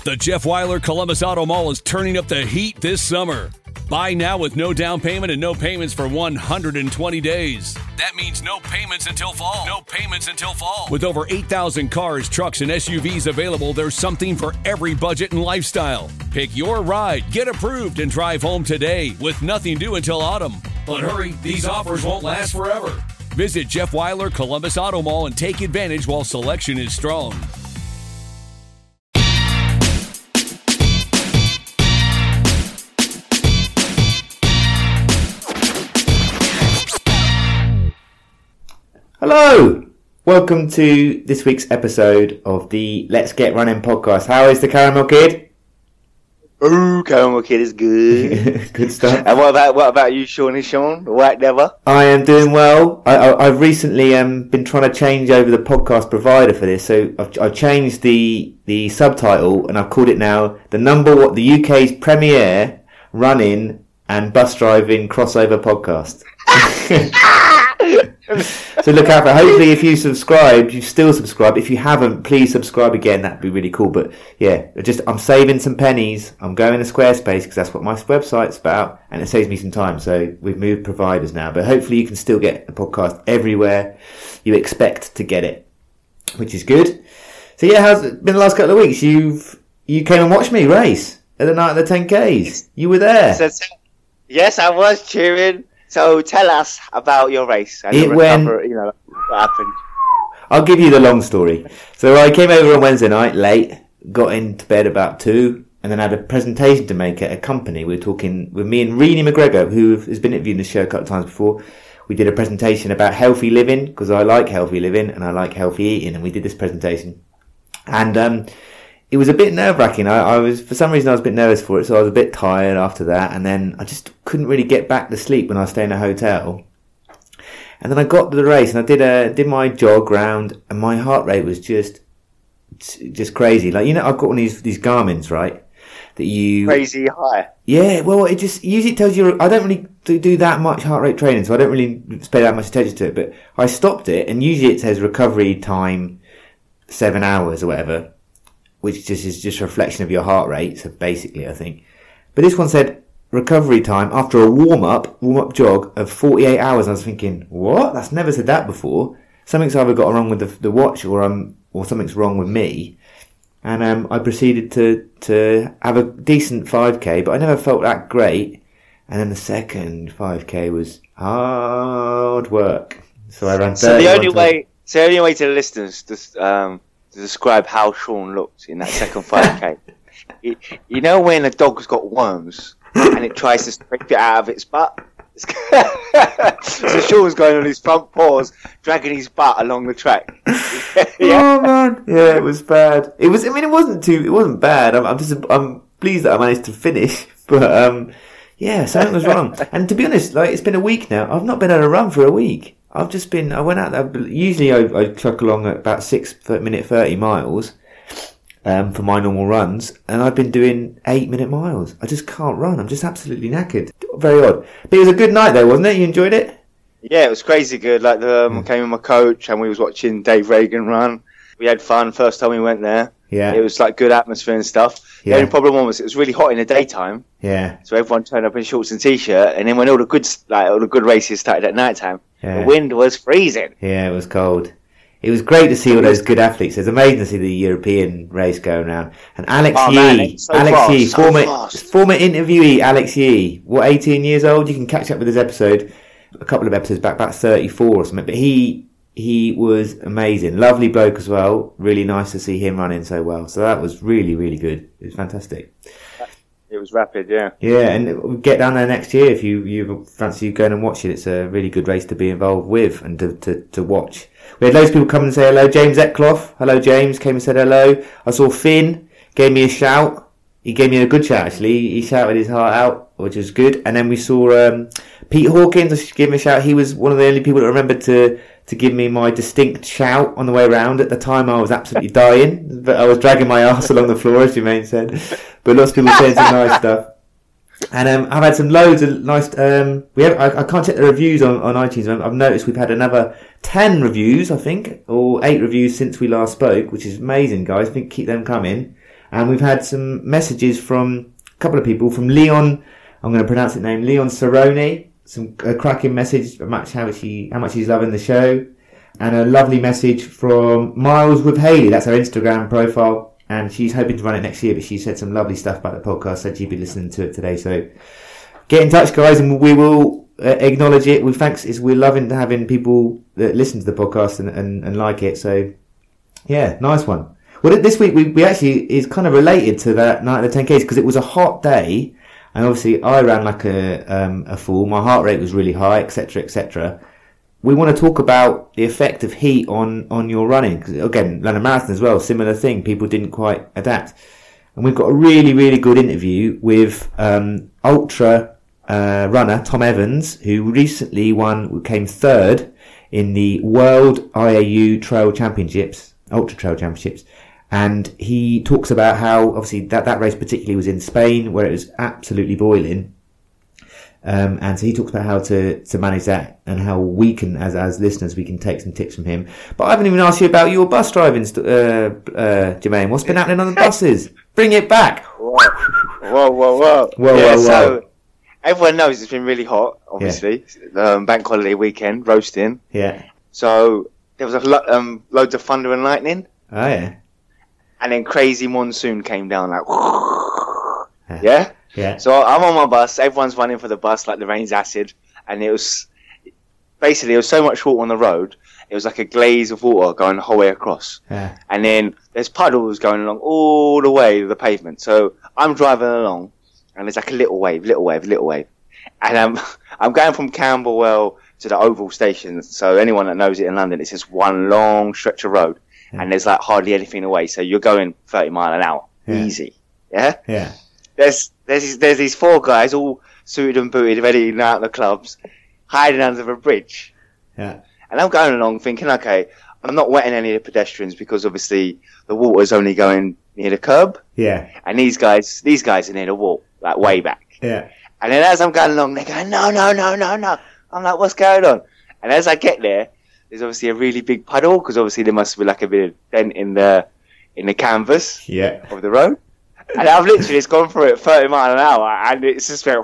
The Jeff Weiler Columbus Auto Mall is turning up the heat this summer. Buy now with no down payment and no payments for 120 days. That means no payments until fall. No payments until fall. With over 8,000 cars, trucks, and SUVs available, there's something for every budget and lifestyle. Pick your ride, get approved, and drive home today with nothing due until autumn. But hurry, these offers won't last forever. Visit Jeff Weiler Columbus Auto Mall and take advantage while selection is strong. Hello! Welcome to this week's episode of the Let's Get Running podcast. How is the Caramel Kid? Ooh, Caramel Kid is good. Good stuff. And what about you, Sean? White never? I am doing well. I've recently been trying to change over the podcast provider for this, so I've changed the subtitle and I've called it now the UK's premier running and bus driving crossover podcast. So look out for. Hopefully, if you subscribed, you still subscribe. If you haven't, please subscribe again. That'd be really cool. But yeah, I'm saving some pennies. I'm going to Squarespace because that's what my website's about, and it saves me some time. So we've moved providers now, but hopefully you can still get the podcast everywhere you expect to get it, which is good. So yeah, how's it been the last couple of weeks? You came and watched me race at the night of the 10Ks. You were there. Yes, I was cheering. So tell us about your race and what happened. I'll give you the long story. So I came over on Wednesday night late, got into bed about 2, and then had a presentation to make at a company. We were talking with me and Renee McGregor, who has been interviewed in the show a couple of times before. We did a presentation about healthy living, because I like healthy living and I like healthy eating, and we did this presentation. And it was a bit nerve-wracking. For some reason I was a bit nervous for it, so I was a bit tired after that, and then I just couldn't really get back to sleep when I was staying in a hotel. And then I got to the race, and I did my jog round, and my heart rate was just crazy. Like, I've got one of these Garmin's, right? That you... Crazy high. Yeah, well, it just usually tells you... I don't really do that much heart rate training, so I don't really pay that much attention to it, but I stopped it, and usually it says recovery time 7 hours or whatever, which is just a reflection of your heart rate, so basically, I think. But this one said recovery time after a warm-up jog of 48 hours. And I was thinking, what? That's never said that before. Something's either got wrong with the watch or something's wrong with me. And I proceeded to have a decent 5K, but I never felt that great. And then the second 5K was hard work. So I ran 30. So the only way to the listeners to describe how Sean looked in that second 5K. You know when a dog's got worms and it tries to scrape it out of its butt? So Sean's going on his front paws, dragging his butt along the track. Yeah. Oh man, yeah, it was bad. It wasn't bad. I'm pleased that I managed to finish, but yeah, something was wrong. And to be honest, it's been a week now. I've not been on a run for a week. I went out there, usually I truck along at about 6-minute 30 miles, for my normal runs, and I've been doing 8-minute miles. I just can't run. I'm just absolutely knackered. Very odd. But it was a good night though, wasn't it? You enjoyed it? Yeah, it was crazy good. I came with my coach and we was watching Dave Reagan run. We had fun first time we went there. Yeah. It was good atmosphere and stuff. Yeah. The only problem was it was really hot in the daytime. Yeah. So everyone turned up in shorts and t-shirt, and then when all the good races started at night time, the wind was freezing. Yeah, it was cold. It was great to see all those good athletes. It was amazing to see the European race going around. And Alex Yee, former interviewee Alex Yee, 18 years old? You can catch up with his episode, a couple of episodes back, about 34 or something. But he was amazing. Lovely bloke as well. Really nice to see him running so well. So that was really, really good. It was fantastic. It was rapid, yeah. Yeah, and we'll get down there next year if you fancy going and watch it. It's a really good race to be involved with and to watch. We had loads of people come and say hello. James Eckloff, hello James, came and said hello. I saw Finn, gave me a shout. He gave me a good shout actually. He shouted his heart out, which was good. And then we saw Pete Hawkins. I should give him a shout. He was one of the only people that remembered to give me my distinct shout on the way around. At the time I was absolutely dying, but I was dragging my arse along the floor, as Jermaine said. But lots of people saying some nice stuff. And I've had some loads of nice. I can't check the reviews on iTunes. I've noticed we've had another 10 reviews, I think, or 8 reviews since we last spoke, which is amazing, guys. I think keep them coming. And we've had some messages from a couple of people, from Leon, I'm going to pronounce it name, Leon Cerrone, a cracking message about how much he's loving the show. And a lovely message from Miles with Hayley, that's her Instagram profile. And she's hoping to run it next year, but she said some lovely stuff about the podcast, said she'd be listening to it today. So get in touch, guys, and we will acknowledge it. We're loving having people that listen to the podcast and like it. So, yeah, nice one. Well, this week we actually is kind of related to that night of the 10Ks because it was a hot day, and obviously I ran like a fool. My heart rate was really high, etc., etc. We want to talk about the effect of heat on your running. Because again, London Marathon as well, similar thing. People didn't quite adapt. And we've got a really, really good interview with ultra runner Tom Evans, who recently came third in the World IAU Trail Championships, Ultra Trail Championships. And he talks about how, obviously, that race particularly was in Spain, where it was absolutely boiling. And so he talks about how to manage that and how we can, as listeners, we can take some tips from him. But I haven't even asked you about your bus driving, Jermaine. What's been happening on the buses? Bring it back. Whoa. So everyone knows it's been really hot, obviously. Yeah. Bank holiday weekend, roasting. Yeah. So there was loads of thunder and lightning. Oh, yeah. And then crazy monsoon came down, like, yeah? Yeah. So I'm on my bus, everyone's running for the bus like the rain's acid, and it was so much water on the road, it was like a glaze of water going the whole way across. Yeah. And then there's puddles going along all the way to the pavement. So I'm driving along, and there's like a little wave. And I'm going from Camberwell to the Oval Station. So anyone that knows it in London, it's just one long stretch of road, and there's like hardly anything away. So you're going 30 miles an hour, easy. Yeah. Yeah. There's these four guys all suited and booted, ready to out of the clubs, hiding under a bridge. Yeah. And I'm going along thinking, okay, I'm not wetting any of the pedestrians because obviously the water's only going near the curb. Yeah. And these guys are near the wall, like way back. Yeah. And then as I'm going along, they're going, no. I'm like, what's going on? And as I get there, there's obviously a really big puddle because obviously there must be like a bit of dent in the canvas of the road. And I've literally just gone through it 30 miles an hour, and it's just been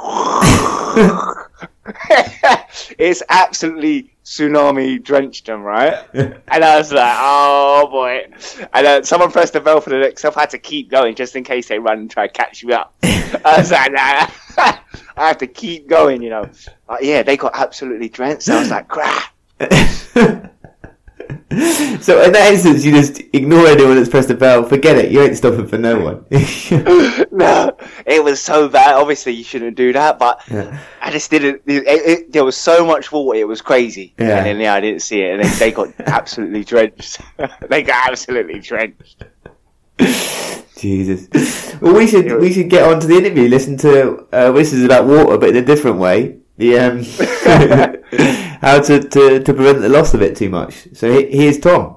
it's absolutely tsunami drenched them, right? And I was like, oh boy. And someone pressed the bell for the next, so I had to keep going just in case they run and try to catch me up. I was like, nah, I have to keep going, you know. But yeah, they got absolutely drenched, so I was like, crap. So in that instance, you just ignore anyone that's pressed the bell. Forget it. You ain't stopping for no one. No, it was so bad. Obviously, you shouldn't do that, but I just didn't. There was so much water. It was crazy. Yeah. And then I didn't see it, and then they got absolutely drenched. They got absolutely drenched. Jesus. Well, we should get on to the interview. Listen to this is about water, but in a different way. How to prevent the loss of it too much. So here's Tom.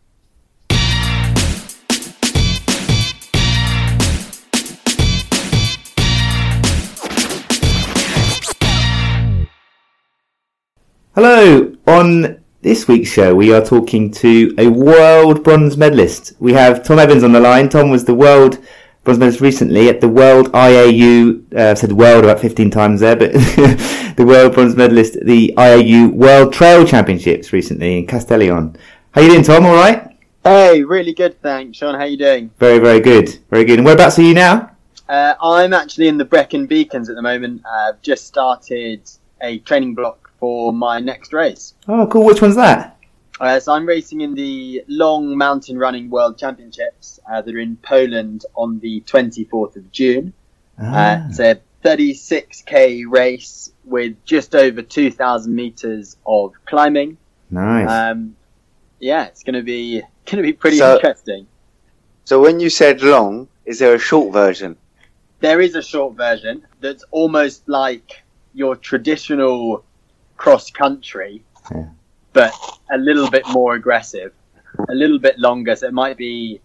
Hello. On this week's show, we are talking to a world bronze medalist. We have Tom Evans on the line. Tom was the world bronze medalist recently at the World IAU, I've said world about 15 times there, but the world bronze medalist at the IAU World Trail Championships recently in Castellón. How you doing, Tom? All right? Hey, really good, thanks. Sean, how you doing? Very, very good. Very good. And whereabouts are you now? I'm actually in the Brecon Beacons at the moment. I've just started a training block for my next race. Oh, cool. Which one's that? So I'm racing in the Long Mountain Running World Championships that are in Poland on the 24th of June. It's a 36k race with just over 2,000 meters of climbing. Nice. It's going to be pretty interesting. So when you said long, is there a short version? There is a short version that's almost like your traditional cross country. Yeah. But a little bit more aggressive, a little bit longer. So it might be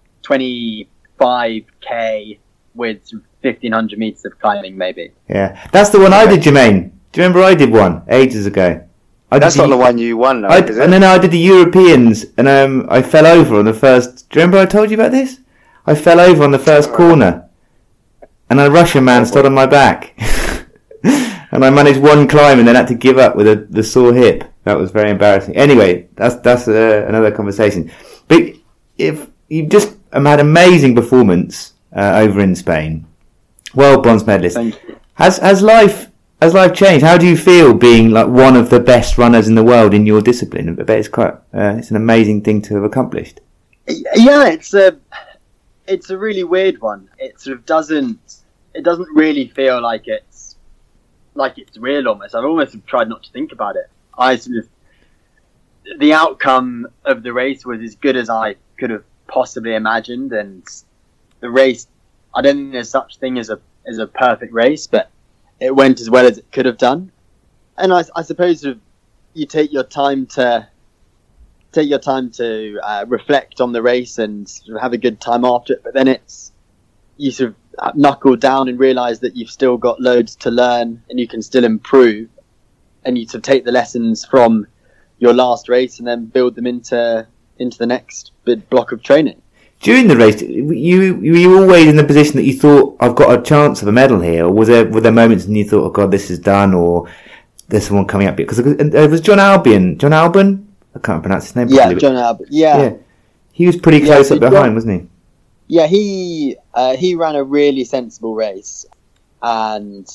25k with 1,500 meters of climbing, maybe. Yeah, that's the one I did, Jermaine. Do you remember I did one ages ago? That's not the one you won, though, is it? And then I did the Europeans, and I fell over on the first. Do you remember I told you about this? I fell over on the first corner, and a Russian man stood on my back, and I managed one climb and then had to give up with the sore hip. That was very embarrassing. Anyway, that's another conversation. But if you've just had amazing performance over in Spain, world bronze medalist. Thank you. Has life changed? How do you feel being like one of the best runners in the world in your discipline? I bet it's an amazing thing to have accomplished. Yeah, it's a really weird one. It sort of doesn't really feel like it's real almost. I've almost tried not to think about it. The outcome of the race was as good as I could have possibly imagined, and the race, I don't think there's such thing as a perfect race, but it went as well as it could have done. And I suppose sort of you take your time to reflect on the race and sort of have a good time after it, but then you sort of knuckle down and realise that you've still got loads to learn and you can still improve, and you sort of take the lessons from your last race and then build them into the next big block of training. During the race, were you always in the position that you thought, I've got a chance of a medal here, or were there moments when you thought, oh God, this is done, or there's someone coming up? Because it was John Albon? I can't pronounce his name properly. Yeah, John Albon. Yeah. He was pretty close up behind, wasn't he? Yeah, he ran a really sensible race, and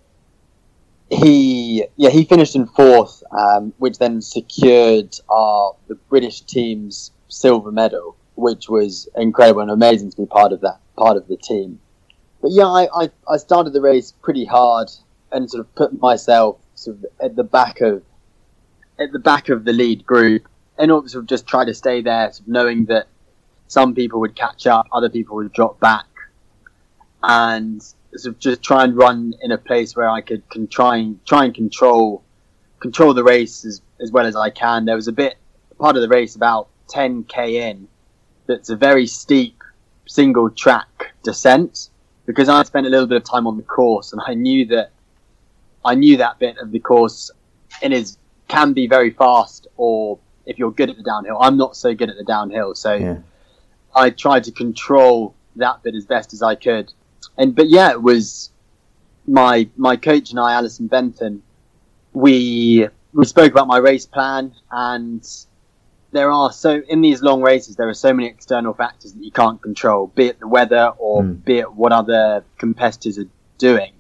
he finished in fourth, which then secured the British team's silver medal, which was incredible and amazing to be part of the team. But yeah, I started the race pretty hard and sort of put myself sort of at the back of the lead group, and also just try to stay there, sort of knowing that some people would catch up, other people would drop back, and sort of just try and run in a place where I could try and control the race as well as I can. There was a part of the race about 10k in that's a very steep single track descent, because I spent a little bit of time on the course, and I knew that bit of the course can be very fast, or if you're good at the downhill. I'm not so good at the downhill, so I tried to control that bit as best as I could. But it was my coach and I, Alison Bentham, we spoke about my race plan, and in these long races there are so many external factors that you can't control, be it the weather or be it what other competitors are doing.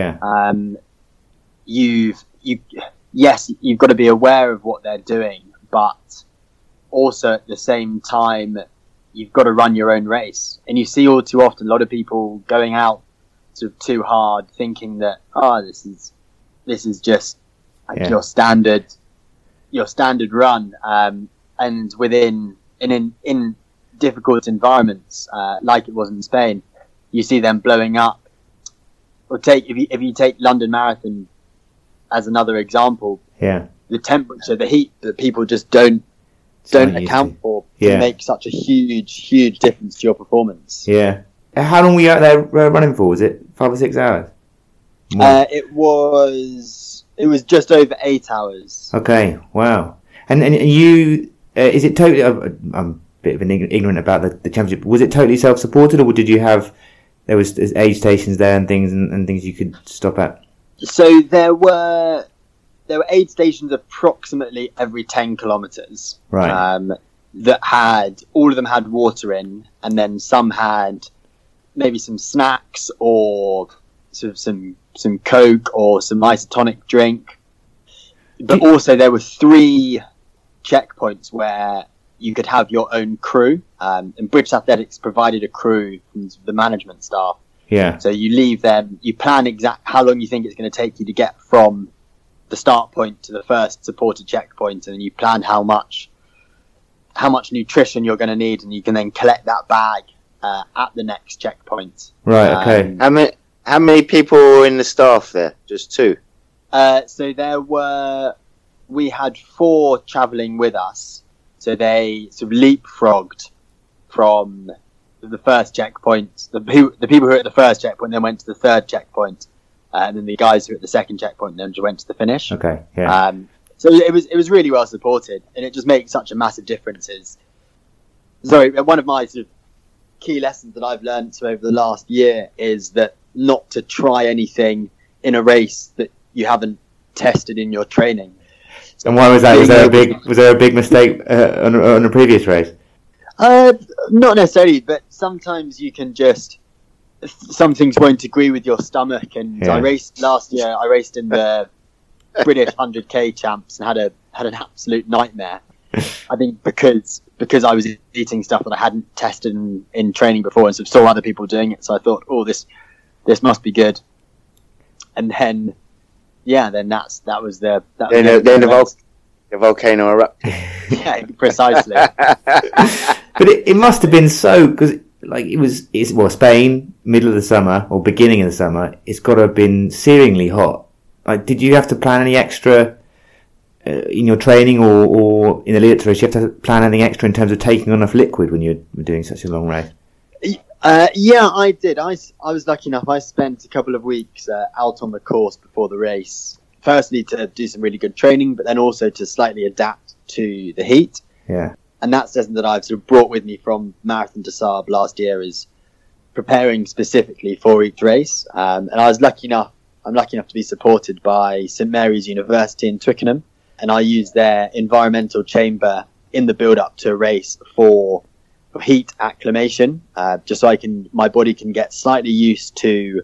You've got to be aware of what they're doing, but also at the same time you've got to run your own race. And you see all too often a lot of people going out sort of too hard, thinking that this is just like your standard run, and in difficult environments like it was in Spain, you see them blowing up. Or if you take London Marathon as another example, the temperature, the heat that people just don't account for can make such a huge difference to your performance. How long were you out there running for? Was it 5 or 6 hours? It was just over 8 hours. Okay, wow. And you, is it totally? I'm a bit of an ignorant about the championship. Was it totally self-supported, or did you have there's aid stations there and things you could stop at? So there were aid stations approximately every 10 kilometres. Right. That all of them had water in, and then some had maybe some snacks or sort of some Coke or some isotonic drink. But also there were 3 checkpoints where you could have your own crew. And British Athletics provided a crew from the management staff. So you leave them, you plan how long you think it's going to take you to get from the start point to the first supported checkpoint, and then you plan how much nutrition you're going to need, and you can then collect that bag at the next checkpoint. Right. Okay. How many people were in the staff there? Just 2. So we had 4 travelling with us. So they sort of leapfrogged from the first checkpoint. The people who were at the first checkpoint then went to the third checkpoint, and then the guys who were at the second checkpoint then just went to the finish. Okay. Yeah. So it was really well supported, and it just makes such a massive difference. One of my sort of key lessons that I've learned over the last year is that not to try anything in a race that you haven't tested in your training. And why was that? Was there a big mistake on a previous race? Not necessarily, but sometimes you can some things won't agree with your stomach. And I raced last year. I raced in the British 100k champs and had an absolute nightmare. I think because I was eating stuff that I hadn't tested in training before, and saw other people doing it. So I thought, oh, this must be good. And then, that was the volcano erupted. Yeah, precisely. But it must have been so, because it's Spain, middle of the summer or beginning of the summer. It's got to have been searingly hot. Like, did you have to plan any extra in your training or in the lead up to race? You have to plan anything extra in terms of taking enough liquid when you're doing such a long race? Yeah, I did. I was lucky enough. I spent a couple of weeks out on the course before the race. Firstly, to do some really good training, but then also to slightly adapt to the heat. Yeah. And that's something that I've sort of brought with me from Marathon des Sables last year, is preparing specifically for each race. And I'm lucky enough to be supported by St Mary's University in Twickenham, and I use their environmental chamber in the build-up to a race for heat acclimation, just so my body can get slightly used to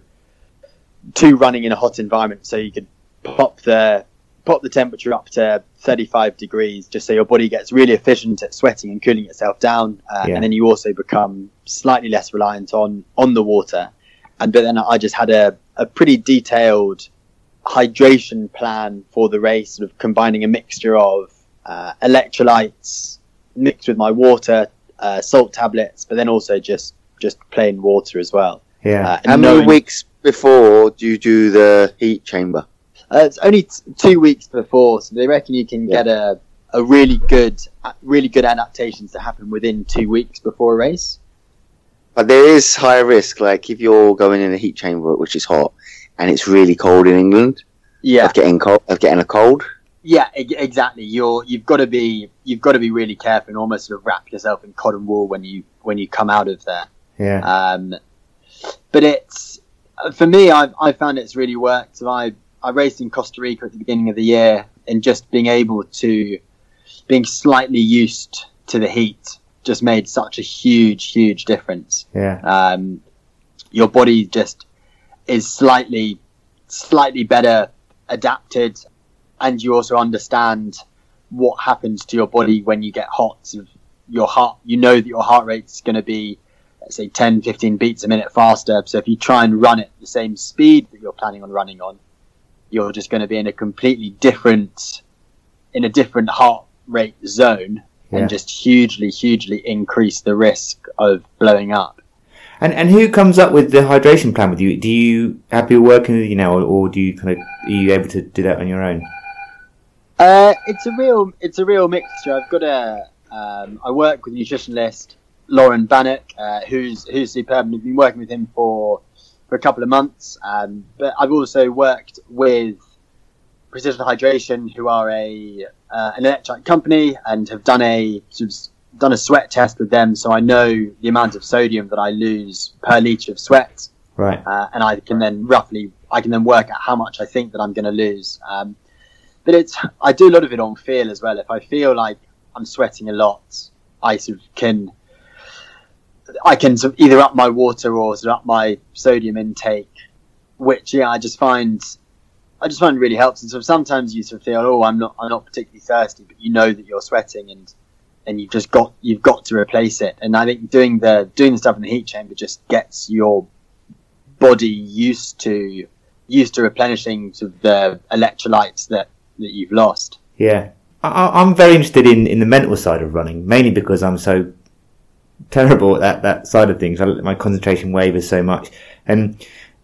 running in a hot environment. So you could pop the temperature up to 35 degrees, just so your body gets really efficient at sweating and cooling itself down, and then you also become slightly less reliant on the water. But then I just had a pretty detailed hydration plan for the race, sort of combining a mixture of electrolytes mixed with my water, salt tablets, but then also just plain water as well. Yeah. How many weeks before do you do the heat chamber? It's only 2 weeks before, so they reckon you can get a really good adaptations to happen within 2 weeks before a race. But there is higher risk, like if you're going in a heat chamber which is hot and it's really cold in England, of getting a cold. Yeah, exactly. You've got to be really careful and almost sort of wrap yourself in cotton wool when you come out of there. Yeah. But it's, for me, I found it's really worked. So I raced in Costa Rica at the beginning of the year, and just being slightly used to the heat just made such a huge difference. Yeah. Your body just is slightly better adapted, and you also understand what happens to your body when you get hot. So your heart, you know that your heart rate's going to be, let's say, 10-15 beats a minute faster. So if you try and run at the same speed that you're planning on running on, you're just going to be in a completely different heart rate zone, and just hugely increase the risk of blowing up. And who comes up with the hydration plan with you? Do you have people working with you now, or do you are you able to do that on your own? It's a real mixture. I've got I work with nutritionist Lauren Bannock, who's superb, and I've been working with him for a couple of months. But I've also worked with Precision Hydration, who are an electrolyte company, and have done a sweat test with them, so I know the amount of sodium that I lose per litre of sweat. Right. And I can then work out how much I think that I'm going to lose. But I do a lot of it on feel as well. If I feel like I'm sweating a lot, I can sort of either up my water or sort of up my sodium intake, which I just find really helps. And so sometimes you sort of feel, oh, I'm not particularly thirsty, but you know that you're sweating, and you've got to replace it. And I think doing the stuff in the heat chamber just gets your body used to replenishing sort of the electrolytes that you've lost. Yeah, I'm very interested in the mental side of running, mainly because I'm so terrible at that side of things. My concentration wavers so much, and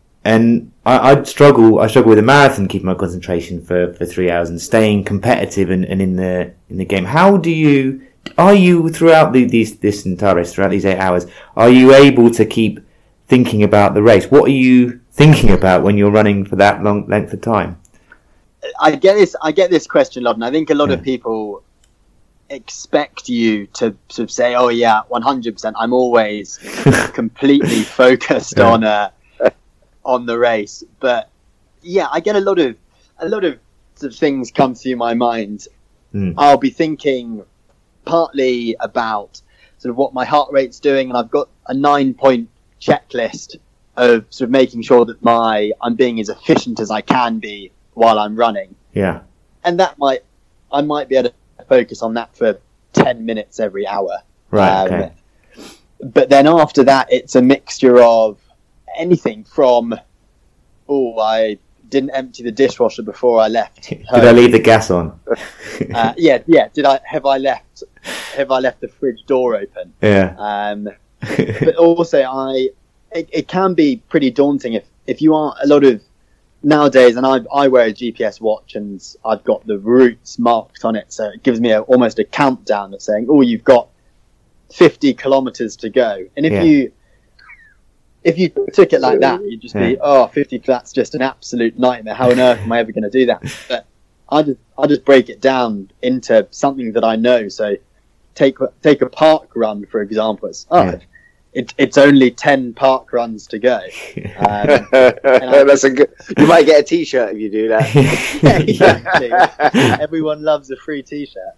I struggle with a marathon, keeping my concentration for 3 hours and staying competitive and in the game. Are you throughout this entire race, throughout these 8 hours, are you able to keep thinking about the race? What are you thinking about when you're running for that long length of time? I get this question a lot, and I think a lot of people expect you to sort of say, "Oh yeah, 100%." I'm always completely focused on the race, but yeah, I get a lot of sort of things come through my mind. I'll be thinking partly about sort of what my heart rate's doing, and I've got a 9-point checklist of sort of making sure that I'm being as efficient as I can be while I'm running. Yeah. And I might be able to focus on that for 10 minutes every hour. Right. Okay. But then after that, it's a mixture of anything from, I didn't empty the dishwasher before I left. Did I leave the gas on? Yeah. Have I left the fridge door open? Yeah. But also, it can be pretty daunting if you are a lot of nowadays, and I wear a GPS watch and I've got the routes marked on it, so it gives me almost a countdown of saying, you've got 50 kilometers to go. And if you took it like that, you'd just be, 50, that's just an absolute nightmare. How on earth am I ever going to do that? But I just break it down into something that I know. So take a park run, for example. It's only 10 park runs to go. That's a good. You might get a T-shirt if you do that. Yeah, exactly. Everyone loves a free T-shirt.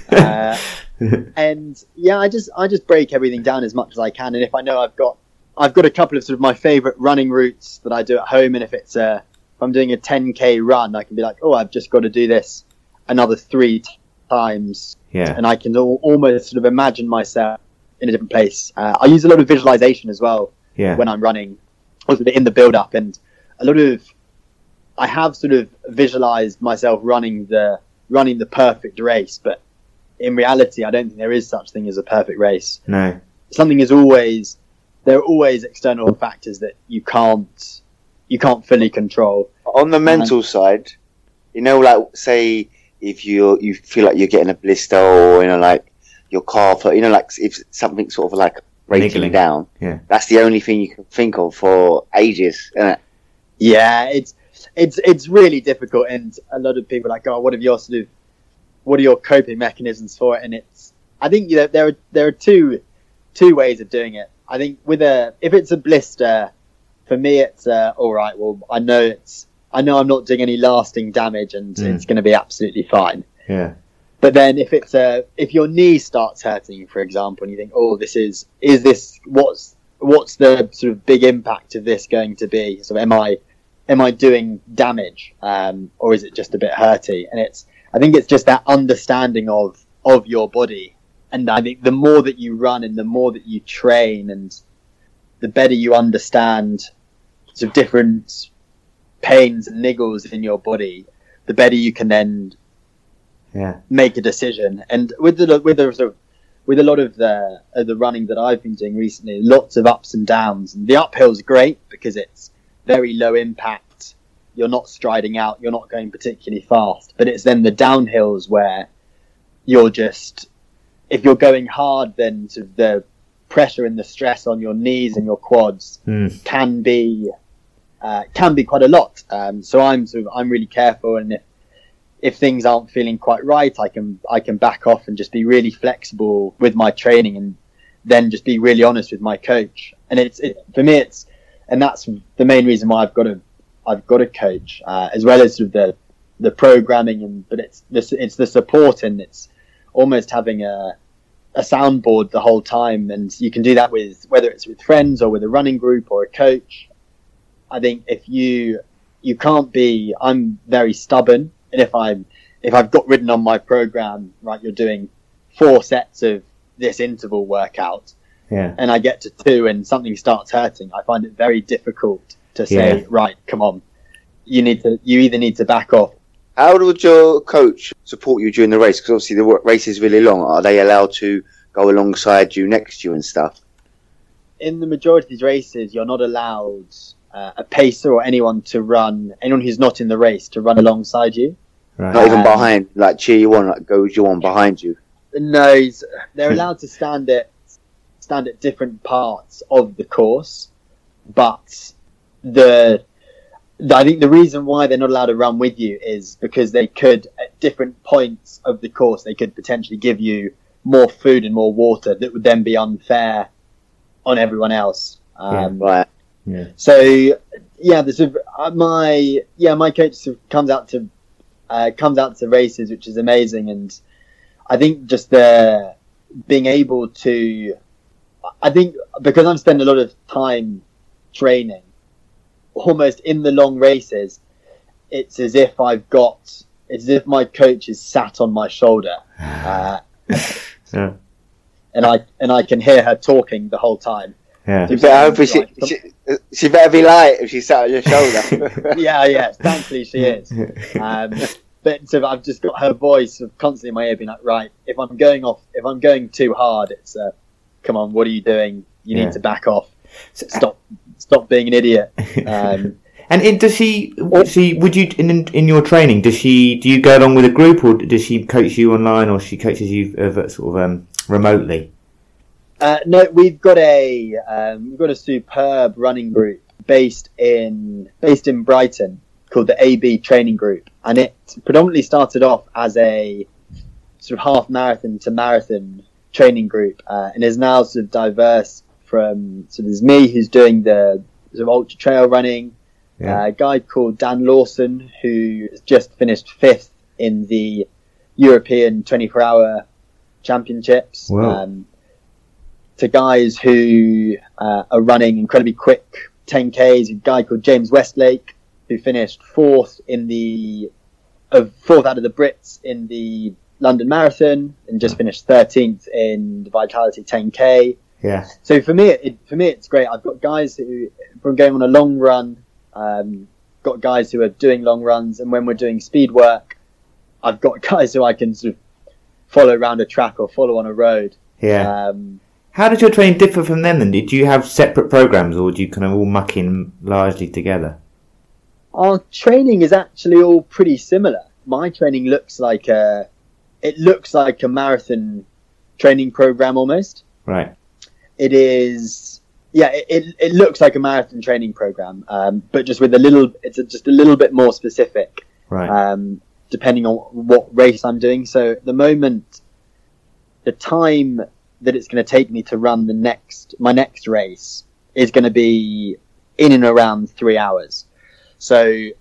And yeah, I just break everything down as much as I can. And if I know I've got a couple of sort of my favourite running routes that I do at home, and if I'm doing a 10k run, I can be like, I've just got to do this another 3 times. Yeah. And I can almost sort of imagine myself in a different place. I use a lot of visualization as well when I'm running, also in the build up, and I have sort of visualized myself running the perfect race, but in reality, I don't think there is such thing as a perfect race. No. There are always external factors that you can't fully control. On the mental side, like say if you feel like you're getting a blister, or like your calf, like if something sort of like breaking down, that's the only thing you can think of for ages, isn't it? Yeah, it's really difficult, and a lot of people are like, what are your coping mechanisms for it? And I think there are two ways of doing it. I think if it's a blister, for me it's all right. Well, I know I'm not doing any lasting damage, and it's going to be absolutely fine. Yeah. But then if your knee starts hurting, for example, and you think, is this what's the sort of big impact of this going to be? So am I doing damage, or is it just a bit hurty? And I think it's just that understanding of your body. And I think the more that you run and the more that you train, and the better you understand sort of different pains and niggles in your body, the better you can then make a decision. And with a lot of the running that I've been doing recently, lots of ups and downs. And the uphill's great because it's very low impact. You're not striding out. You're not going particularly fast. But it's then the downhills where you're just, if you're going hard, then sort of the pressure and the stress on your knees and your quads can be quite a lot. So I'm really careful, and if things aren't feeling quite right, I can back off and just be really flexible with my training, and then just be really honest with my coach. And for me, and that's the main reason why I've got a coach, as well as sort of the programming, but it's the support, and it's almost having a soundboard the whole time. And you can do that with, whether it's with friends or with a running group or a coach. I think if you can't be, I'm very stubborn, and if I've got written on my program, right, you're doing 4 sets of this interval workout, and I get to 2 and something starts hurting, I find it very difficult to say, right, come on, you either need to back off. How would your coach support you during the race? Because obviously the race is really long. Are they allowed to go alongside you, next to you and stuff? In the majority of these races, you're not allowed a pacer or anyone who's not in the race to run alongside you. Right. Not even behind, like cheer you on, like goad you on behind you. No, they're allowed to stand at different parts of the course, but I think the reason why they're not allowed to run with you is because they could, at different points of the course, they could potentially give you more food and more water that would then be unfair on everyone else. Right. Yeah. So yeah, my coach sort of comes out to races, which is amazing, and I think just the being able to, I think because I'm spending a lot of time training, almost in the long races, it's as if my coach is sat on my shoulder, Yeah. and I can hear her talking the whole time. Yeah. You better hope she better be light if she's sat on your shoulder. yeah. Thankfully she is. But so I've just got her voice sort of constantly in my ear, being like, right, if I'm going too hard, it's come on, what are you doing? You need to back off. Stop being an idiot. And does she? Would you in your training? Do you go along with a group, or does she coach you online, or she coaches you sort of remotely? No, we've got a superb running group based in Brighton called the AB Training Group, and it predominantly started off as a sort of half marathon to marathon training group, and is now sort of diverse from. So there's me who's doing the sort of ultra trail running. A guy called Dan Lawson who has just finished 5th in the European 24-hour championships. Wow. To guys who are running incredibly quick 10Ks, a guy called James Westlake who finished 4th out of the Brits in the London Marathon and just finished 13th in the Vitality 10K. Yeah. So for me, it's great. I've got guys who, from going on a long run, got guys who are doing long runs, and when we're doing speed work, I've got guys who I can sort of follow around a track or follow on a road. Yeah. How does your training differ from them then? Did you have separate programs, or do you kind of all muck in largely together? Our training is actually all pretty similar. My training looks like a marathon training program almost. Right. It is, it looks like a marathon training program, but just with just a little bit more specific. Right. Depending on what race I'm doing. So at the moment, the time that it's going to take me to run my next race is going to be in and around 3 hours. So it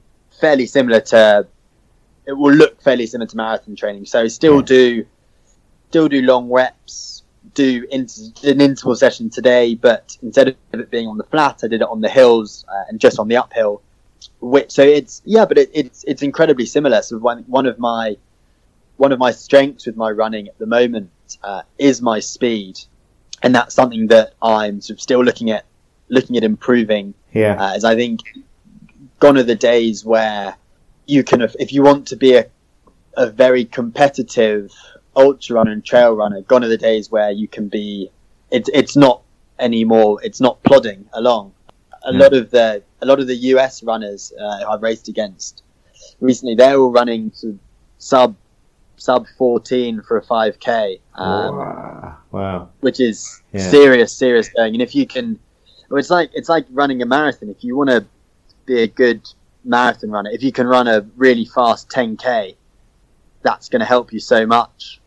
will look fairly similar to marathon training. So still do long reps, do an interval session today, but instead of it being on the flat, I did it on the hills and just on the uphill. So it's incredibly similar. So one of my strengths with my running at the moment is my speed, and that's something that I'm sort of still looking at improving. Yeah. As I think gone are the days where you can, if you want to be a very competitive ultra runner and trail runner, gone are the days where you can be. It's not anymore. It's not plodding along. A lot of the US runners I've raced against recently, they're all running sub 14 for a 5K. Wow. Which is serious going. And if you can, it's like running a marathon. If you want to be a good marathon runner, if you can run a really fast 10K, that's going to help you so much.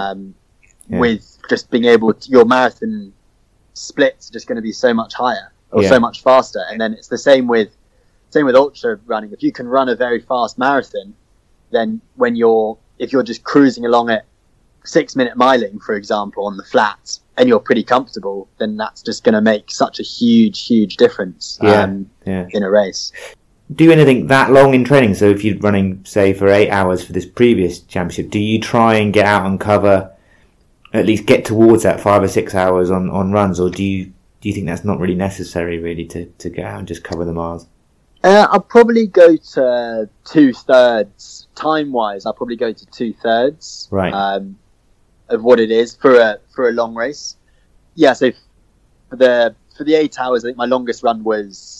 With just being able to, your marathon splits are just going to be so much higher or so much faster. And then it's the same with ultra running. If you can run a very fast marathon, then if you're just cruising along at 6-minute miling, for example, on the flats, and you're pretty comfortable, then that's just going to make such a huge difference in a race. Do anything that long in training? So if you're running, say, for 8 hours for this previous championship, do you try and get out and cover, at least get towards that 5 or 6 hours on runs, or do you think that's not really necessary, really, to get out and just cover the miles? I'll probably go to 2/3 time-wise. I'll probably go to 2/3 of what it is for a long race. Yeah, so for the 8 hours, I think my longest run was,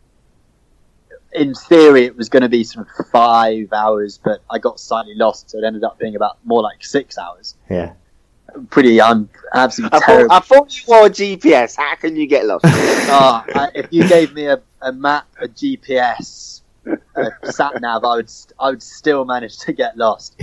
in theory, it was going to be sort of 5 hours, but I got slightly lost, so it ended up being about more like 6 hours. Yeah. I'm absolutely terrible. I thought you wore a GPS. How can you get lost? If you gave me a a map, a GPS, a sat nav, I would still manage to get lost.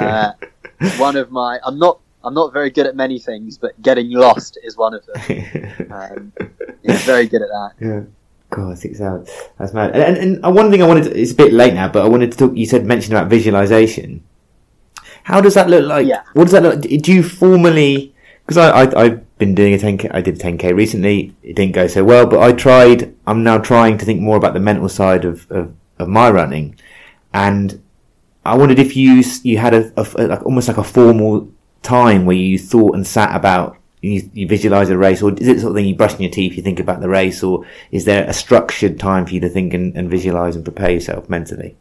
I'm not very good at many things, but getting lost is one of them. Very good at that. Yeah. God, 6 hours. That's mad. And one thing it's a bit late now, but I wanted to talk, mentioned about visualization. How does that look like? Yeah. What does that look, do you formally, because I've been doing a 10K, I did a 10K recently, it didn't go so well, but I'm now trying to think more about the mental side of my running. And I wondered if you had like almost like a formal time where you thought and sat about, you visualize a race, or is it sort of thing you brush your teeth, you think about the race, or is there a structured time for you to think and visualize and prepare yourself mentally?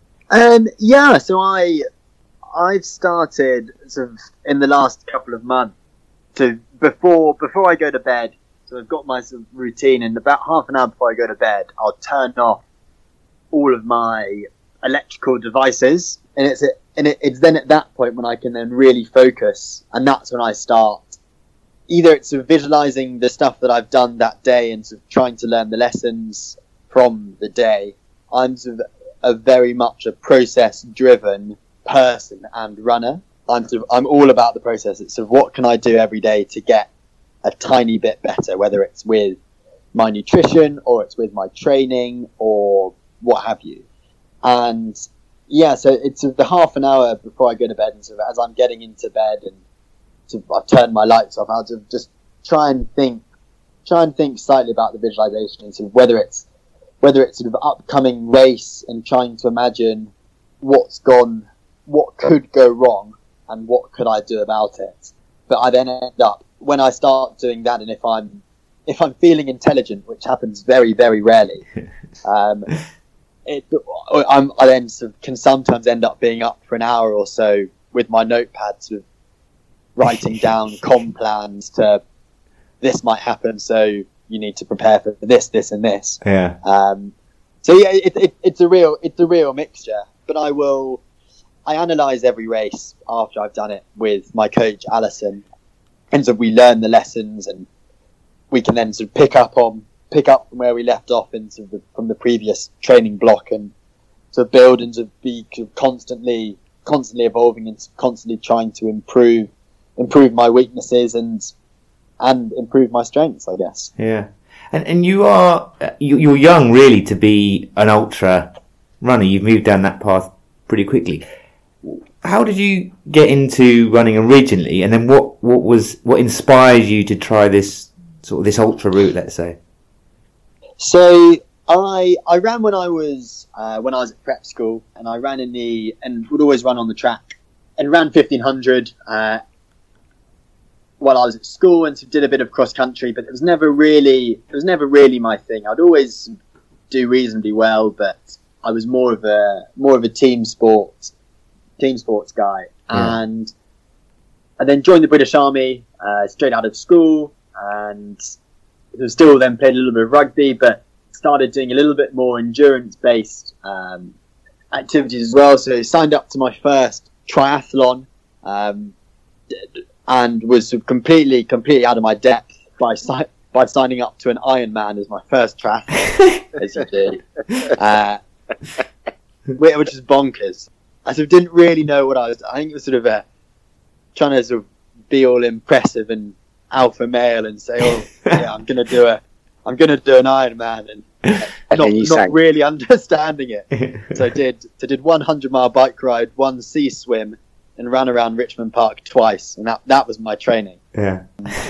So I've started sort of in the last couple of months to before I go to bed. So I've got my sort of routine, and about half an hour before I go to bed, I'll turn off all of my electrical devices, and it's then at that point when I can then really focus, and that's when I start. Either it's sort of visualizing the stuff that I've done that day and sort of trying to learn the lessons from the day. I'm sort of very much a process-driven person and runner. I'm all about the process. It's sort of what can I do every day to get a tiny bit better, whether it's with my nutrition or it's with my training or what have you. And so it's sort of the half an hour before I go to bed, and sort of as I'm getting into bed and I've turned my lights off, I'll just try and think slightly about the visualization, and sort of whether it's sort of upcoming race and trying to imagine what could go wrong and what could I do about it. But I then end up, when I start doing that, and if I'm feeling intelligent, which happens very, very rarely, I then sort of can sometimes end up being up for an hour or so with my notepad, sort of writing down comm plans to this might happen, so you need to prepare for this, this, and this. Yeah. It's a real mixture. But I analyse every race after I've done it with my coach Alison, and so we learn the lessons, and we can then sort of pick up from where we left off from the previous training block, and to build and to be constantly evolving and constantly trying to improve my weaknesses and improve my strengths, I guess. Yeah. And you're young really to be an ultra runner. You've moved down that path pretty quickly. How did you get into running originally, and then what inspired you to try this ultra route, let's say? So I ran when I was at prep school, and I ran and would always run on the track, and ran 1500 while I was at school, and did a bit of cross country, but it was never really my thing. I'd always do reasonably well, but I was more of a team sports guy. Yeah. And I then joined the British Army straight out of school, and still then played a little bit of rugby, but started doing a little bit more endurance-based activities as well. So I signed up to my first triathlon, and was completely out of my depth by signing up to an Ironman as my first triathlon, as you do, which is bonkers. I sort of didn't really know what I was. I think it was sort of trying to sort of be all impressive and alpha male and say, "Oh, yeah, I'm gonna do an Ironman," and not really understanding it. So I did 100-mile bike ride, 1 sea swim, and ran around Richmond Park twice, and that was my training. Yeah.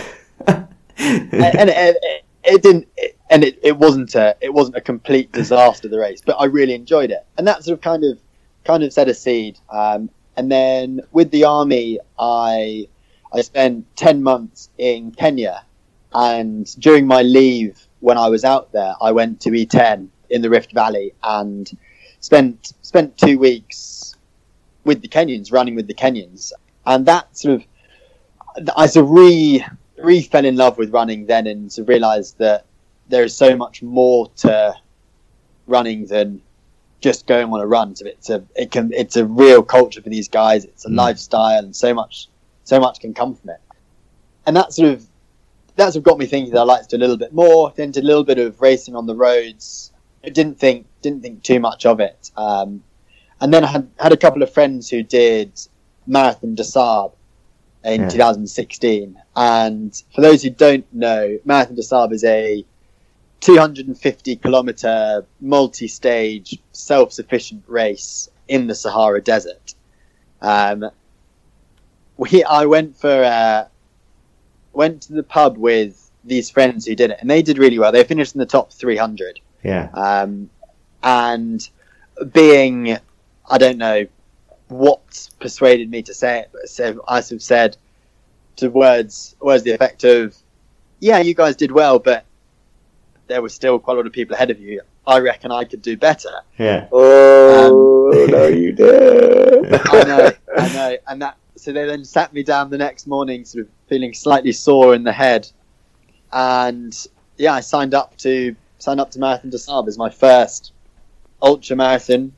It wasn't a complete disaster, the race, but I really enjoyed it, and that sort of kind of set a seed. And then with the army, I spent 10 months in Kenya, and during my leave when I was out there, I went to E10 in the Rift Valley and spent 2 weeks with the Kenyans, running with the Kenyans, and that I fell in love with running then, and realised that there is so much more to running than just going on a run. So it's a real culture for these guys. It's a lifestyle, and so much can come from it. And that sort of got me thinking that I like to do a little bit more. Then did a little bit of racing on the roads didn't think too much of it. And then I had a couple of friends who did Marathon des Sables in 2016. And for those who don't know, Marathon des Sables is a 250 kilometer multi-stage self-sufficient race in the Sahara Desert. I went to the pub with these friends who did it, and they did really well. They finished in the top 300. Yeah. And being, I don't know what persuaded me to say it, but I sort of said to words the effect of, yeah, you guys did well, but there was still quite a lot of people ahead of you. I reckon I could do better. Yeah. Oh, no, you did. I know. And so they then sat me down the next morning, sort of feeling slightly sore in the head. And yeah, I signed up to Marathon des Sables as my first ultra marathon,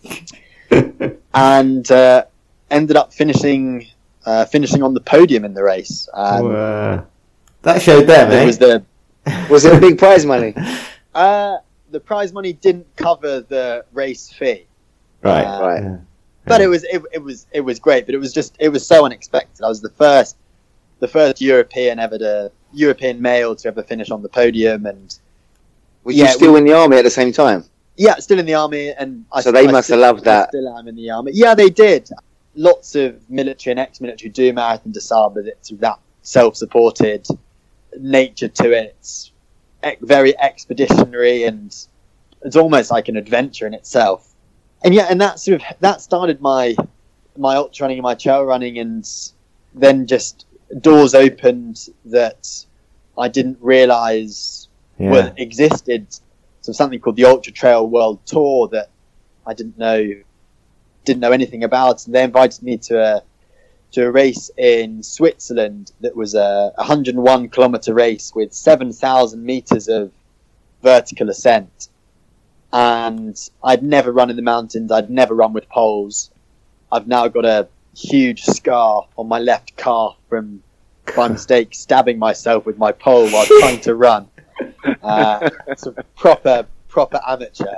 and ended up finishing on the podium in the race. That showed them, eh? Was it a big prize money? The prize money didn't cover the race fee. Right. But it was great. But it was so unexpected. I was the first European male to ever finish on the podium, and were you still in the army at the same time? Yeah, still in the army, and they must have loved that. I still am in the army. Yeah, they did. Lots of military and ex-military do Marathon des Sables, but it's that self-supported nature to it. It's very expeditionary, and it's almost like an adventure in itself. And yeah, and that started my ultra running and my trail running, and then just doors opened that I didn't realise existed. So something called the Ultra Trail World Tour that I didn't know anything about, and they invited me to a race in Switzerland that was a 101 kilometer race with 7,000 meters of vertical ascent. And I'd never run in the mountains. I'd never run with poles. I've now got a huge scar on my left calf from, by mistake, stabbing myself with my pole while trying to run. Sort of proper amateur.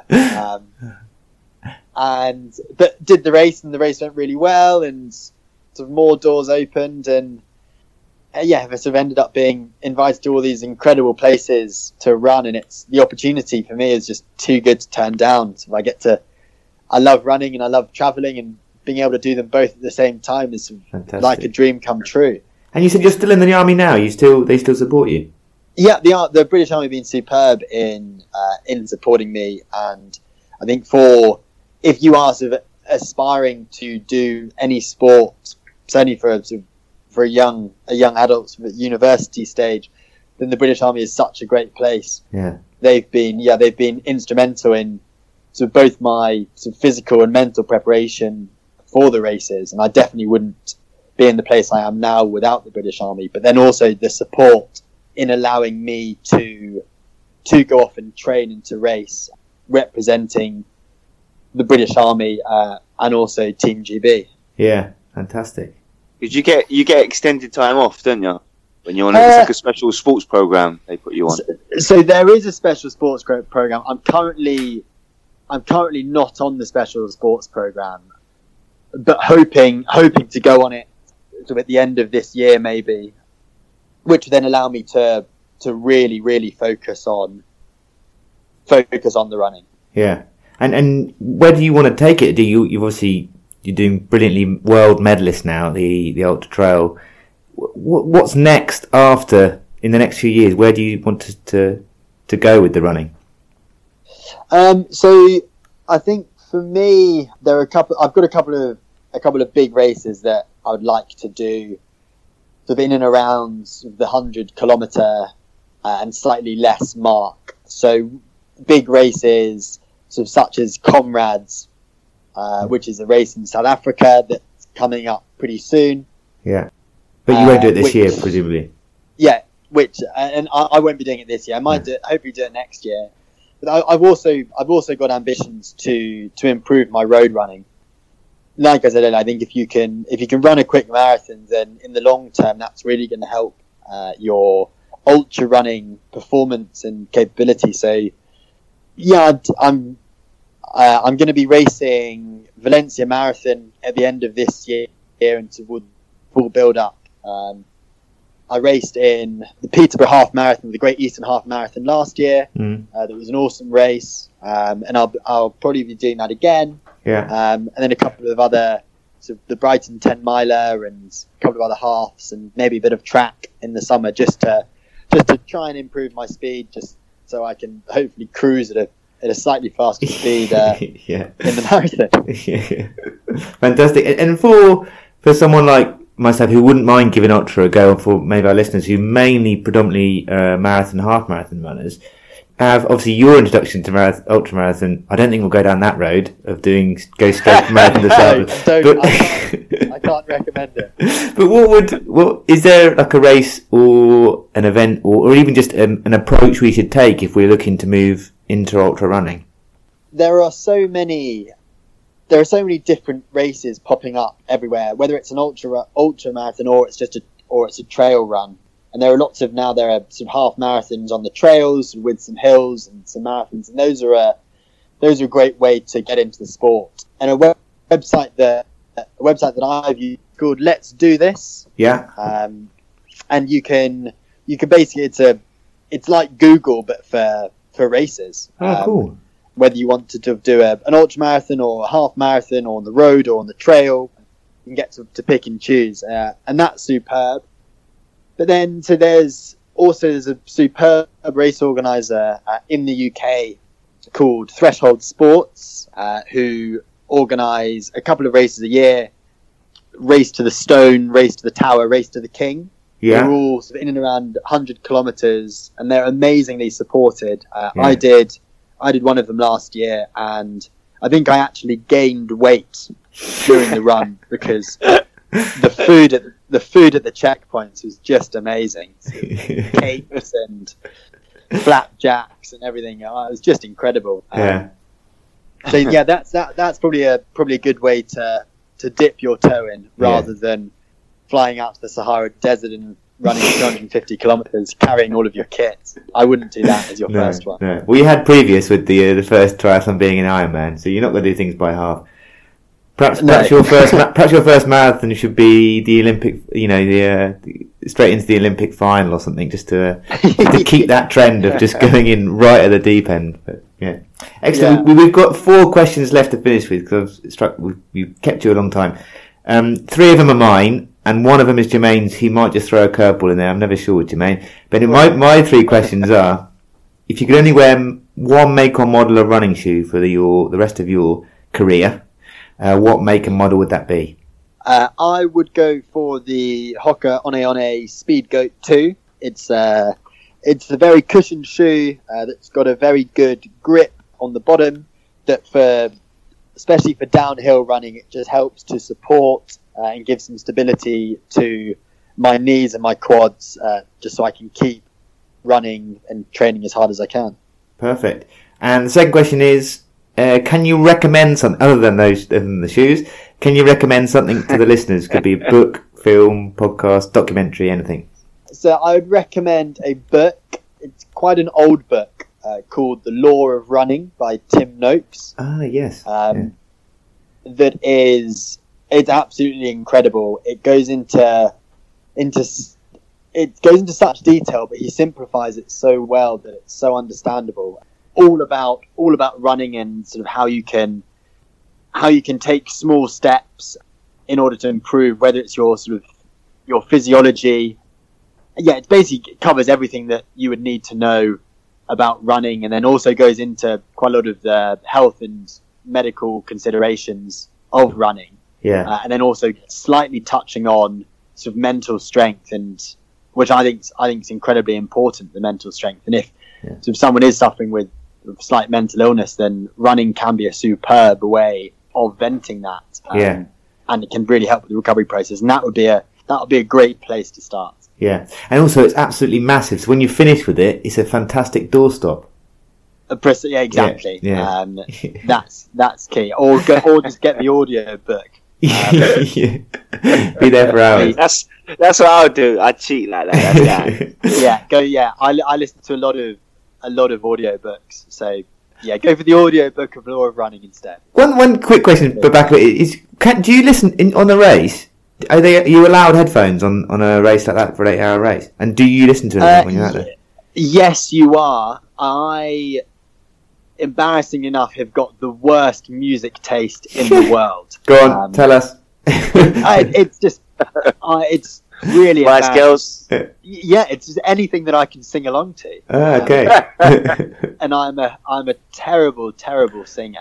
But did the race, and the race went really well, and sort of more doors opened, and I sort of ended up being invited to all these incredible places to run, and the opportunity for me is just too good to turn down. So I love running and I love traveling, and being able to do them both at the same time is fantastic. Like a dream come true. And you said you're still in the army now. They still support you? Yeah, the British Army have been superb in supporting me, and I think if you are sort of aspiring to do any sport, certainly for a young adult sort of at university stage, then the British Army is such a great place. Yeah, they've been instrumental in sort of both my sort of physical and mental preparation for the races, and I definitely wouldn't be in the place I am now without the British Army. But then also the support in allowing me to go off and train and to race, representing the British Army and also Team GB. Yeah, fantastic. Did you get extended time off, don't you? When you're on like a special sports program, they put you on. So there is a special sports program. I'm currently not on the special sports program, but hoping to go on it sort of at the end of this year, maybe, which would then allow me to really, really focus on the running. Yeah. And where do you want to take it? You're doing brilliantly, world medalist now, the Ultra Trail. What's next after, in the next few years? Where do you want to go with the running? So I think for me, I've got a couple of big races that I would like to do. So in and around the 100 kilometer and slightly less mark. So big races, sort of such as Comrades, which is a race in South Africa that's coming up pretty soon. Yeah, but you won't do it this year, presumably. Yeah, and I won't be doing it this year. I might hopefully do it next year. But I've also got ambitions to improve my road running. Like I said earlier, I think if you can run a quick marathon, then in the long term, that's really going to help your ultra running performance and capability. So Yeah, I'm going to be racing Valencia Marathon at the end of this year and towards full build up. I raced in the Peterborough Half Marathon, the Great Eastern Half Marathon last year. That was an awesome race, and I'll probably be doing that again. And then a couple of other, so the Brighton 10 miler and a couple of other halves, and maybe a bit of track in the summer, just to try and improve my speed, just so I can hopefully cruise at a slightly faster speed in the marathon. Fantastic. And for someone like myself who wouldn't mind giving ultra a go, and for maybe our listeners who predominantly marathon, half marathon runners, have obviously your introduction to ultra marathon. I don't think we'll go down that road of go straight from marathon to Saddle. I can't recommend it. But is there like a race or an event or even just an approach we should take if we're looking to move into ultra running? There are so many different races popping up everywhere, whether it's an ultra marathon or it's a trail run. And there are there are some half marathons on the trails with some hills and some marathons, and those are a great way to get into the sport. And a website that I've used called Let's Do This. And you can basically, it's like Google but for races. Cool. Whether you want to do an ultra marathon or a half marathon or on the road or on the trail, you can get to pick and choose, and that's superb. But then, so there's a superb race organizer in the UK called Threshold Sports, who organise a couple of races a year: Race to the Stone, Race to the Tower, Race to the King. They're all sort of in and around 100 kilometres, and they're amazingly supported. I did one of them last year, and I think I actually gained weight during the run because the food at the checkpoints was just amazing. Cakes and flapjacks and everything. It was just incredible. So yeah, that's probably a good way to dip your toe in rather than flying out to the Sahara Desert and running 250 kilometres, carrying all of your kit. I wouldn't do that as your first one. No. Well, you had previous with the first triathlon being an Ironman, so you're not going to do things by half. Perhaps your first marathon should be the Olympic, straight into the Olympic final or something, just to keep that trend of just going in right at the deep end. But yeah, excellent. We've got 4 questions left to finish with because we've kept you a long time. 3 of them are mine, and one of them is Jermaine's. He might just throw a curveball in there. I'm never sure with Jermaine. But my 3 questions are: if you could only wear one make or model of running shoe for the rest of your career, what make and model would that be? I would go for the Hoka One Speed Goat 2. It's a very cushioned shoe that's got a very good grip on the bottom. Especially for downhill running, it just helps to support and give some stability to my knees and my quads, just so I can keep running and training as hard as I can. Perfect. And the second question is: can you recommend something other than the shoes? Can you recommend something to the listeners? Could be a book, film, podcast, documentary, anything. So I would recommend a book. It's quite an old book called The Law of Running by Tim Noakes. Ah, yes. It's absolutely incredible. It goes into such detail, but he simplifies it so well that it's so understandable. All about running and sort of how you can take small steps in order to improve, whether it's your physiology. Yeah, it basically covers everything that you would need to know about running, and then also goes into quite a lot of the health and medical considerations of running. Yeah, and then also slightly touching on sort of mental strength, and which I think is incredibly important, the mental strength. And if someone is suffering with slight mental illness, then running can be a superb way of venting that. And it can really help with the recovery process. And that would be a great place to start. Yeah, and also it's absolutely massive. So when you finish with it, it's a fantastic doorstop. Yeah, exactly. Yeah. That's key. Or just get the audio book. Be there for hours. That's what I'll do. I'd cheat like that. Yeah. I listen to a lot of audio books. So Yeah, go for the audiobook of Law of Running instead. One quick question, Rebecca, is do you listen on the race? Are you allowed headphones on a race like that for an 8-hour race? And do you listen to anything when you're out there? Yes, you are. I, embarrassing enough, have got the worst music taste in the world. Go on, tell us. It's just, it's really Spice Girls. Yeah, it's just anything that I can sing along to. Okay. And I'm a terrible singer.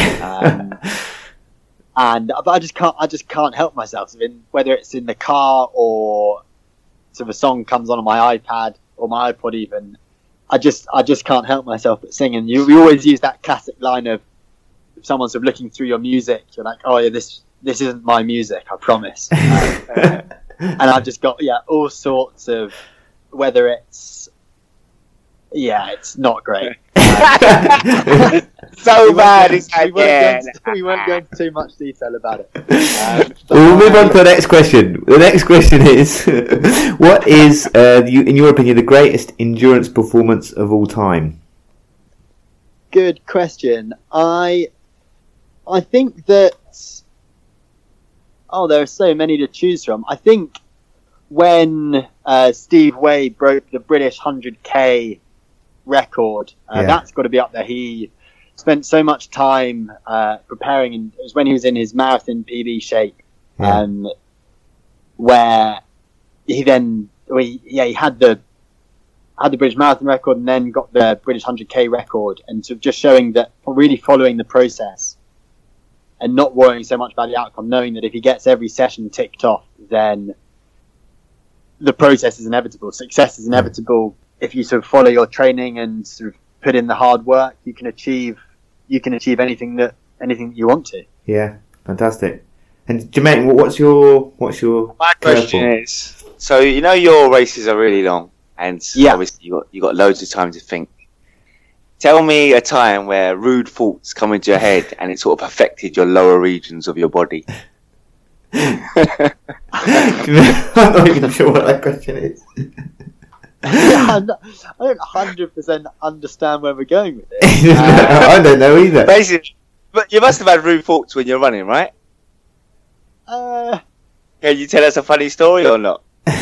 But I just can't help myself. Whether it's in the car or sort of a song comes on my iPad or my iPod even, I just can't help myself but singing. You always use that classic line of, if someone's sort of looking through your music, you're like, oh yeah, this isn't my music, I promise. And I've just got all sorts of, whether it's not great. So bad. We won't go into too much detail about it. We'll move on to the next question. The next question is, what is, in your opinion, the greatest endurance performance of all time? Good question. I think that, there are so many to choose from. I think when Steve Way broke the British 100k record, that's got to be up there. He spent so much time preparing, and it was when he was in his marathon PB shape, where he then he had the British marathon record and then got the British 100k record, and sort of just showing that, really following the process and not worrying so much about the outcome, knowing that if he gets every session ticked off, then the process is inevitable. Success is inevitable. If you sort of follow your training and sort of put in the hard work, you can achieve anything that you want to. Yeah, fantastic. And Jermaine, what's your my question is, so your races are really long, and obviously you got loads of time to think. Tell me a time where rude thoughts come into your head and it sort of affected your lower regions of your body. I'm not even sure what that question is. I don't 100% understand where we're going with it. I don't know either. Basically, but you must have had rude thoughts when you're running, right? Can you tell us a funny story or not?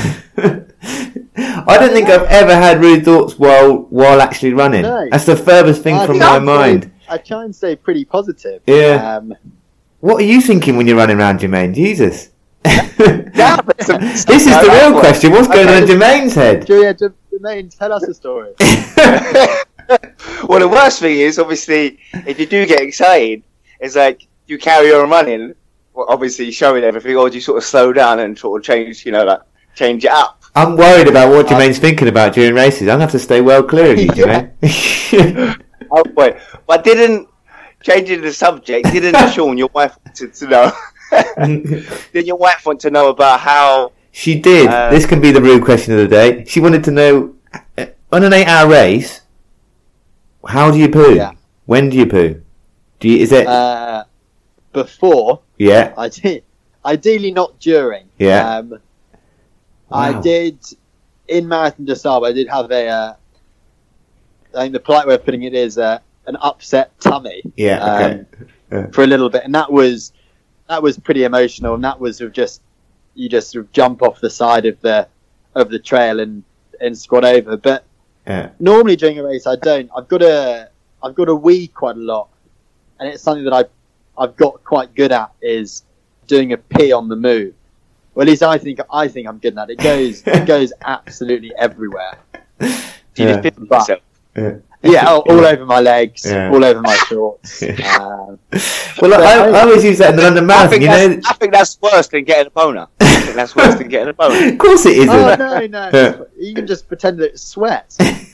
I don't think I've ever had rude thoughts while actually running. No. That's the furthest thing from my mind. I try and stay pretty positive. Yeah. What are you thinking when you're running around, Jermaine? Jesus. This is the real question. What's going on in Jermaine's head? Jermaine, tell us a story. Well, the worst thing is, obviously, if you do get excited, it's like you carry on running, obviously showing everything, or do you sort of slow down and sort of change it up? I'm worried about what Jermaine's thinking about during races. I'm going to have to stay well clear of you, Jermaine. Oh, boy. But changing the subject, didn't Sean, your wife, wanted to know? Did your wife want to know about how... She did. This can be the real question of the day. She wanted to know, on an 8-hour race, how do you poo? Yeah. When do you poo? Is it... Before. Yeah. Ideally not during. Yeah. Wow. I did, in Marathon des Sables, I did have I think the polite way of putting it is an upset tummy. Yeah, okay. For a little bit. And that was pretty emotional, and that was you just sort of jump off the side of the trail and squat over. But normally during a race I don't. I've got to wee quite a lot, and it's something that I've got quite good at, is doing a pee on the move. Well, at least I think I'm good at it. It goes absolutely everywhere. Do you just pit yourself? All over my legs, all over my shorts. Well, I always use that in the London Marathon. I think that's worse than getting a boner. Of course it isn't. Oh, no. You can just pretend that it's sweat.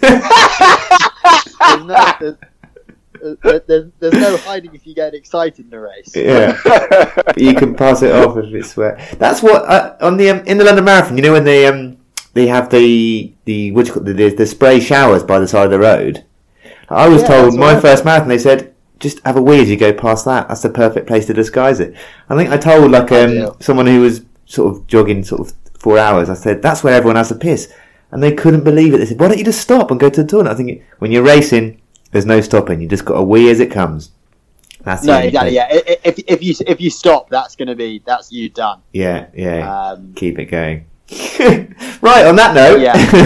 There's no hiding if you get excited in a race. Yeah, you can pass it off if it's sweat. That's what in the London Marathon. When they have the spray showers by the side of the road. I was told my first marathon, they said, just have a wee as you go past that. That's the perfect place to disguise it. I think I told someone who was sort of jogging 4 hours. I said, that's where everyone has a piss, and they couldn't believe it. They said, why don't you just stop and go to the toilet? I think when you're racing, There's no stopping. You just got to wee as it comes. That's no, exactly. Yeah, if you stop, that's you done. Yeah. Keep it going. Right, on that note,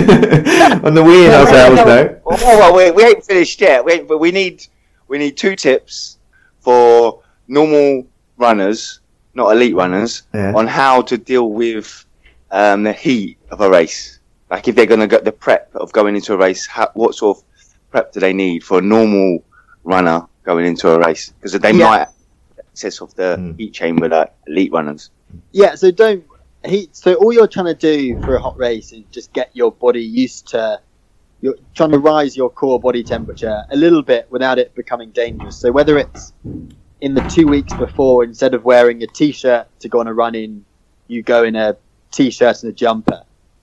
on the weeing ourselves note. Well, we ain't finished yet. We need 2 tips for normal runners, not elite runners, on how to deal with the heat of a race. Like if they're going to get the prep of going into a race, what sort of prep do they need for a normal runner going into a race? Because they might have access of the heat chamber like elite runners. Yeah, so So all you're trying to do for a hot race is just get your body used to. You're trying to rise your core body temperature a little bit without it becoming dangerous. So whether it's in the 2 weeks before, instead of wearing a t-shirt to go on a run in, you go in a t-shirt and a jumper.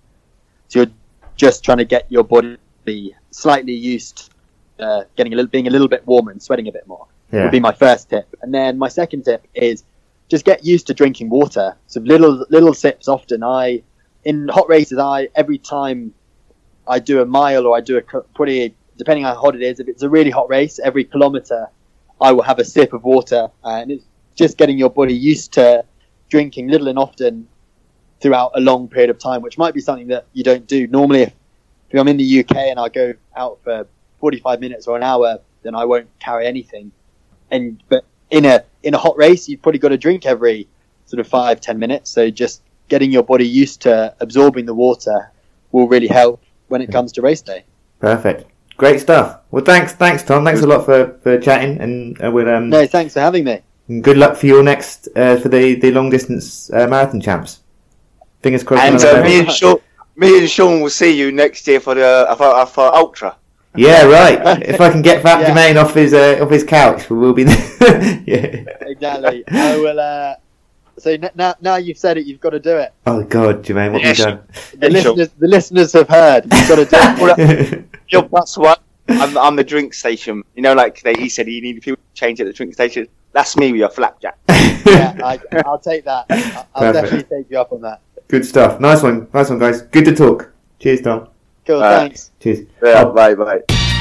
So you're just trying to get your body slightly used to being a little bit warmer and sweating a bit more. Would be my first tip. And then my second tip is just get used to drinking water. So little sips often. In hot races, every time I do a mile or I do depending on how hot it is, if it's a really hot race, every kilometre I will have a sip of water. And it's just getting your body used to drinking little and often throughout a long period of time, which might be something that you don't do. Normally, if I'm in the UK and I go out for 45 minutes or an hour, then I won't carry anything. But in a hot race, you've probably got to drink every sort of 5-10 minutes. So just getting your body used to absorbing the water will really help when it comes to race day. Perfect. Great stuff. Well, thanks, Tom. Thanks a lot for chatting, and No, thanks for having me. And good luck for your next for the long distance marathon champs. Fingers crossed. And me and Sean will see you next year for Ultra. Yeah, right. If I can get Fat Jermaine off his couch, we'll be there. Yeah. Exactly. I will. So now you've said it, you've got to do it. Oh God, Jermaine, what have you done? The listeners have heard. You've got to do it. That's what. I'm the drink station. You know, like he said, you need people to change at the drink station. That's me with your flapjack. Yeah, I'll take that. I'll definitely take you up on that. Good stuff. Nice one, guys. Good to talk. Cheers, Tom. Cool, thanks. Cheers. Yeah, bye.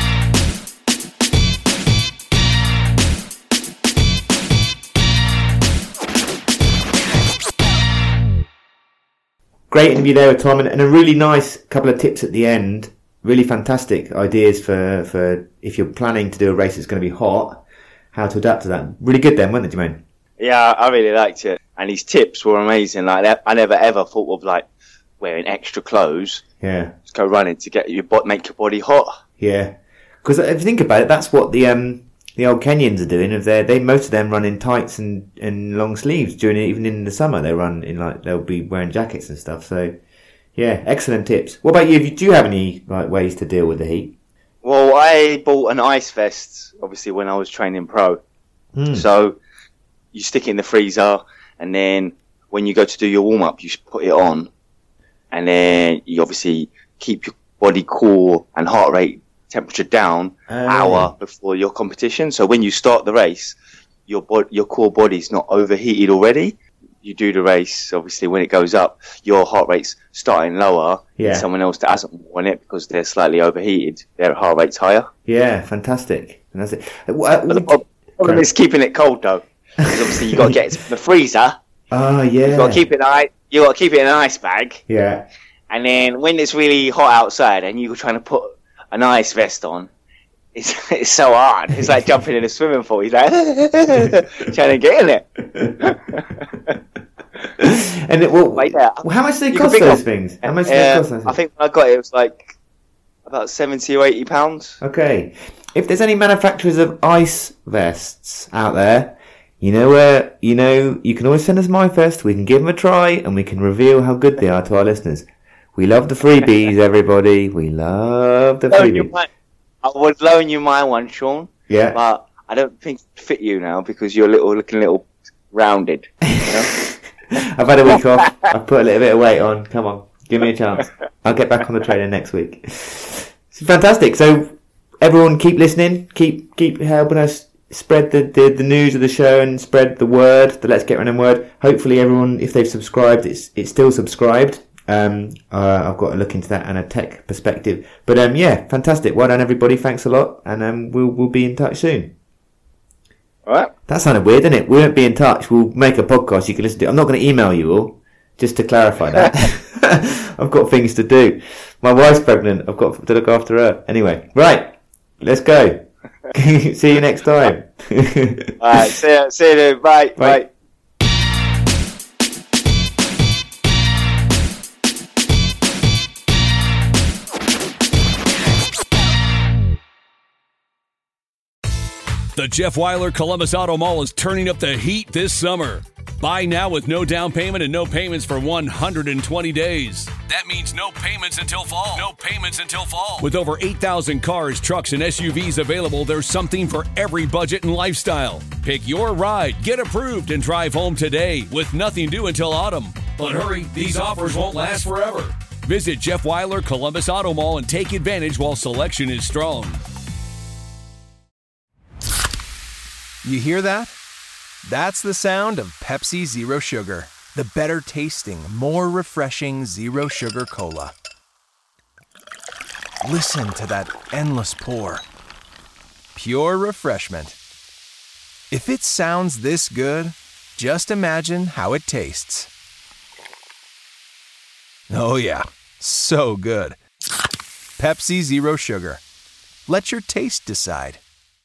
Great interview there with Tom, and a really nice couple of tips at the end. Really fantastic ideas for if you're planning to do a race that's going to be hot, how to adapt to that. Really good then, weren't they, Jermaine? Yeah, I really liked it. And his tips were amazing. Like I never ever thought of like wearing extra clothes. Yeah. Just go running to get make your body hot. Yeah. Because if you think about it, that's what the old Kenyans are doing. They most of them run in tights and long sleeves even in the summer. They run in they'll be wearing jackets and stuff. So yeah, excellent tips. What about you? Do you have any ways to deal with the heat? Well, I bought an ice vest obviously when I was training pro. So you stick it in the freezer, and then when you go to do your warm up, you put it on, and then you obviously keep your body cool and heart rate temperature down hour before your competition. So when you start the race, your core body's not overheated already. You do the race, obviously when it goes up, your heart rate's starting lower than someone else that hasn't worn it because they're slightly overheated. Their heart rate's higher. Yeah, fantastic. The problem is keeping it cold though, because obviously you got to get it from the freezer. Oh yeah. You got to keep it in an ice bag. Yeah. And then when it's really hot outside and you're trying to put an ice vest on, it's so hard. It's like jumping in a swimming pool. He's like trying to get in it. And how much do they cost those things? How much do they cost those things? I think when I got it was like about £70 or £80. Okay. If there's any manufacturers of ice vests out there, you can always send us my vest. We can give them a try and we can reveal how good they are to our listeners. We love the freebies, everybody. We love the freebies. I would loan you my one, Sean. Yeah. But I don't think it fit you now because you're looking a little rounded. You know? I've had a week off. I've put a little bit of weight on. Come on, give me a chance. I'll get back on the trainer next week. It's fantastic. So everyone, keep listening. Keep helping us spread the news of the show and spread the word. The Let's Get Running word. Hopefully, everyone, if they've subscribed, it's still subscribed. I've got to look into that and a tech perspective. But yeah, fantastic. Well done, everybody. Thanks a lot, and we'll be in touch soon. All right. That sounded weird, didn't it? We won't be in touch. We'll make a podcast you can listen to. I'm not going to email you all, just to clarify that. I've got things to do. My wife's pregnant. I've got to look after her. Anyway, right. Let's go. See you next time. All right. See you then. Bye. Bye. The Jeff Weiler Columbus Auto Mall is turning up the heat this summer. Buy now with no down payment and no payments for 120 days. That means no payments until fall. No payments until fall. With over 8,000 cars, trucks, and SUVs available, there's something for every budget and lifestyle. Pick your ride, get approved, and drive home today with nothing due until autumn. But hurry, these offers won't last forever. Visit Jeff Weiler Columbus Auto Mall and take advantage while selection is strong. You hear that? That's the sound of Pepsi Zero Sugar, the better tasting, more refreshing Zero Sugar Cola. Listen to that endless pour. Pure refreshment. If it sounds this good, just imagine how it tastes. Oh yeah, so good. Pepsi Zero Sugar. Let your taste decide.